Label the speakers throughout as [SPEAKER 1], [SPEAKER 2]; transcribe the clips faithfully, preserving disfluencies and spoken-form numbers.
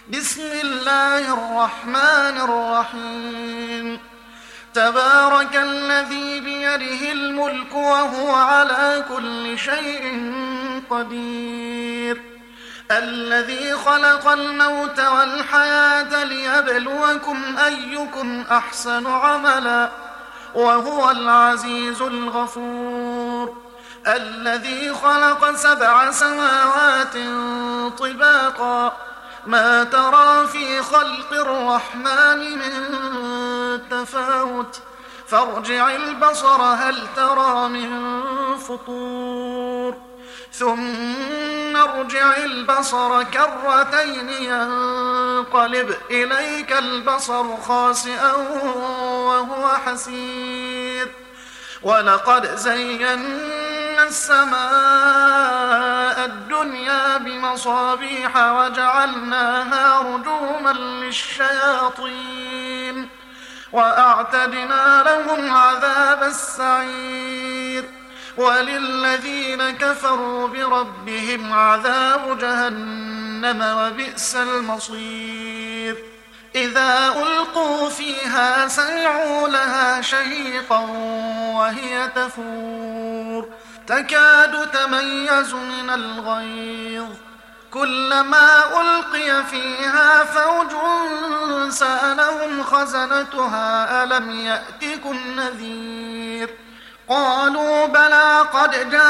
[SPEAKER 1] بسم الله الرحمن الرحيم تبارك الذي بيده الملك وهو على كل شيء قدير الذي خلق الموت والحياة ليبلوكم أيكم أحسن عملا وهو العزيز الغفور الذي خلق سبع سماوات طباقا ما ترى في خلق الرحمن من تفاوت فارجع البصر هل ترى من فطور ثم ارجع البصر كرتين ينقلب إليك البصر خاسئا وهو حسير ولقد زينا السماء الدنيا بمصابيح وجعلناها رجوما للشياطين وأعتدنا لهم عذاب السعير وللذين كفروا بربهم عذاب جهنم وبئس المصير إذا ألقوا فيها سمعوا لها شهيقا وهي تفور تكاد تميز من الغيظ كلما ألقي فيها فوج سألهم خزنتها ألم يأتكم نذير قالوا بلى قد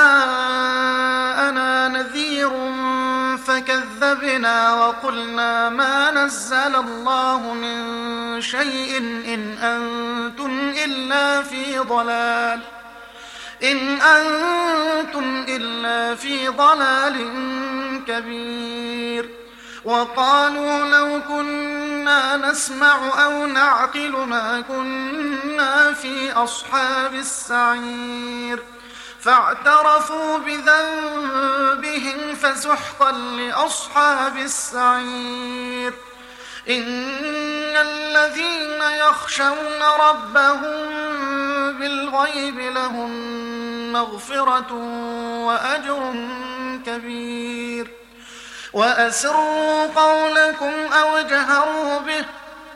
[SPEAKER 1] جاءنا نذير فكذبنا وقلنا ما نزل الله من شيء إن أنتم إلا في ضلال إن أنتم إلا في ضلال كبير وقالوا لو كنا نسمع أو نعقل ما كنا في أصحاب السعير فاعترفوا بذنبهم فسحقا لأصحاب السعير إن الذين يخشون ربهم بالغيب لهم مغفرة وأجر كبير وأسروا قولكم أو اجهروا به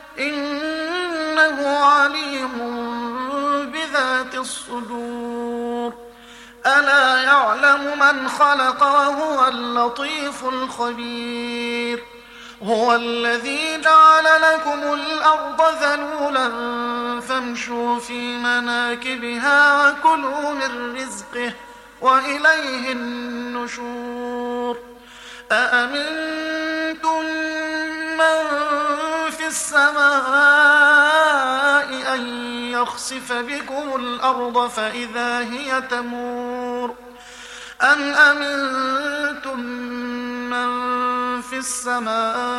[SPEAKER 1] إنه عليم بذات الصدور ألا يعلم من خلق وهو اللطيف الخبير هو الذي جعل لكم الأرض ذلولا فامشوا في مناكبها وكلوا من رزقه وإليه النشور أأمنتم من في السماء أن يخسف بكم الأرض فإذا هي تمور أم أمنتم من في السماء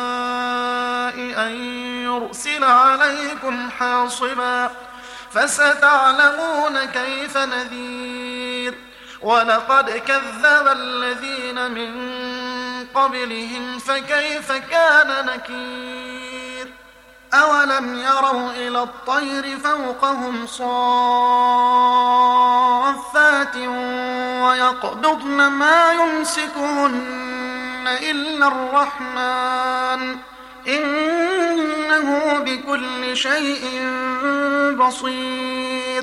[SPEAKER 1] أن يرسل عليكم حاصبا فستعلمون كيف نذير ولقد كذب الذين من قبلهم فكيف كان نكير أولم يروا إلى الطير فوقهم صافات ويقبضن ما يمسكهن إلا الرحمن إنه بكل شيء بصير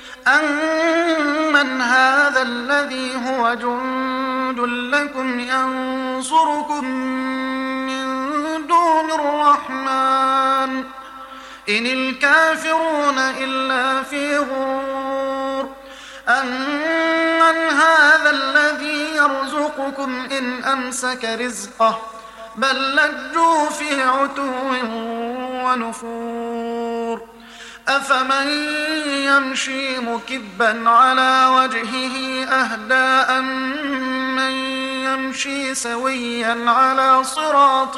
[SPEAKER 1] أمن هذا الذي هو جند لكم ينصركم من دون الرحمن إن الكافرون إلا في غرور أمن هذا الذي يرزقكم إن أمسك رزقه بل لجوا في عتو ونفور أفمن يمشي مكبا على وجهه أهدى أمن يمشي سويا على صراط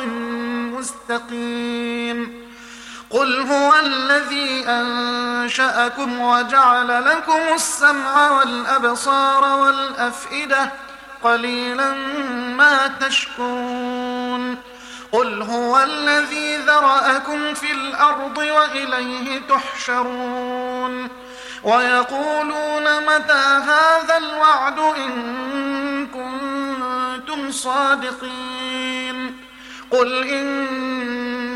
[SPEAKER 1] مستقيم قل هو الذي أنشأكم وجعل لكم السمع والأبصار والأفئدة قليلا ما تشكرون قل هو الذي ذرأكم في الأرض وإليه تحشرون ويقولون متى هذا الوعد إن كنتم صادقين قل إن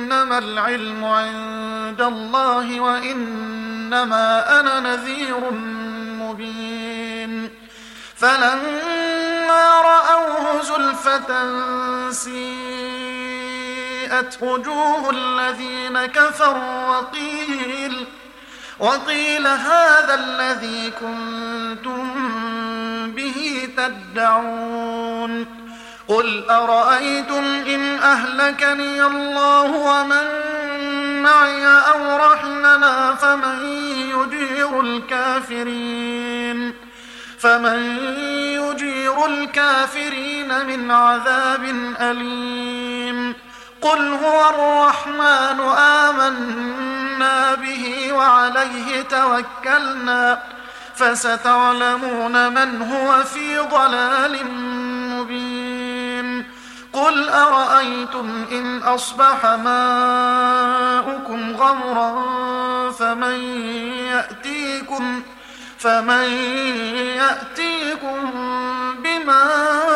[SPEAKER 1] إنما العلم عند الله وإنما أنا نذير مبين فلما رأوه زلفة سيئت وجوه الذين كفروا وقيل, وقيل هذا الذي كنتم به تدعون قل أرأيتم إن أهلكني الله ومن معي أو رحمنا فمن يجير الكافرين فمن يجير الكافرين من عذاب أليم قل هو الرحمن آمنا به وعليه توكلنا فستعلمون من هو في ضلال مبين قل أرأيتم إن أصبح ماؤكم غورا فمن يأتيكم, فمن يأتيكم بماء